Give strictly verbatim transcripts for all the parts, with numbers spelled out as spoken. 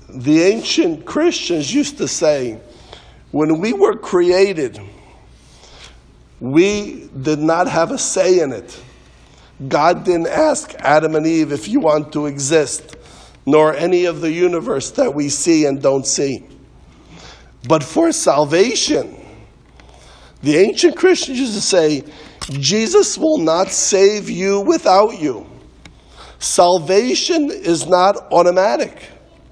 the ancient Christians used to say, when we were created, we did not have a say in it. God didn't ask Adam and Eve if you want to exist, nor any of the universe that we see and don't see. But for salvation, the ancient Christians used to say, Jesus will not save you without you. Salvation is not automatic.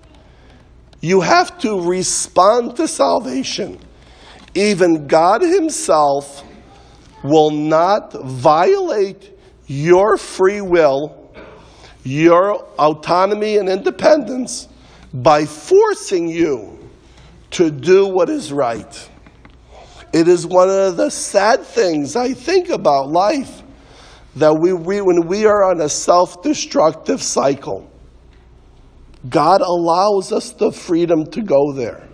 You have to respond to salvation. Even God himself will not violate your free will, your autonomy and independence by forcing you to do what is right. It is one of the sad things I think about life, that we, we when we are on a self-destructive cycle, God allows us the freedom to go there.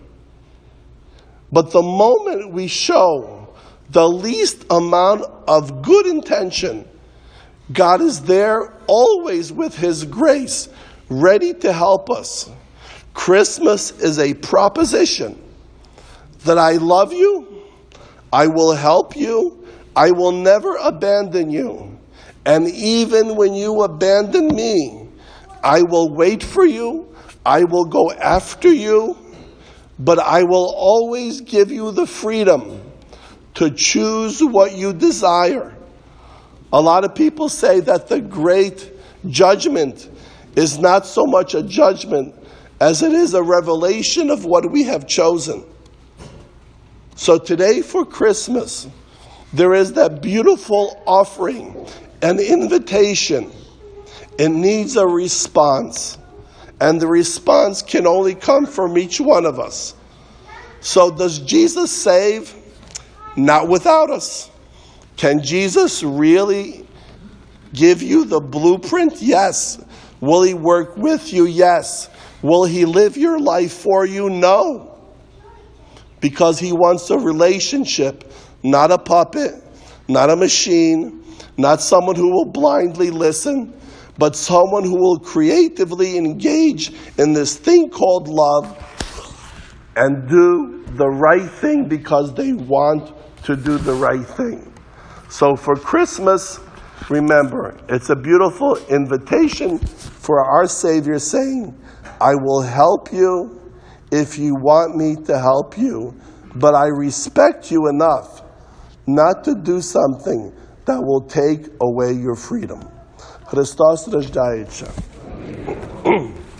But the moment we show the least amount of good intention, God is there always with his grace, ready to help us. Christmas is a proposition that I love you, I will help you, I will never abandon you. And even when you abandon me, I will wait for you, I will go after you, but I will always give you the freedom to choose what you desire. A lot of people say that the great judgment is not so much a judgment as it is a revelation of what we have chosen. So today for Christmas, there is that beautiful offering, an invitation. It needs a response. And the response can only come from each one of us. So does Jesus save? Not without us. Can Jesus really give you the blueprint? Yes. Will he work with you? Yes. Will he live your life for you? No. Because he wants a relationship, not a puppet, not a machine, not someone who will blindly listen, but someone who will creatively engage in this thing called love and do the right thing because they want to do the right thing. So for Christmas, remember, it's a beautiful invitation for our Savior saying, I will help you if you want me to help you, but I respect you enough not to do something that will take away your freedom. Hristos rождається.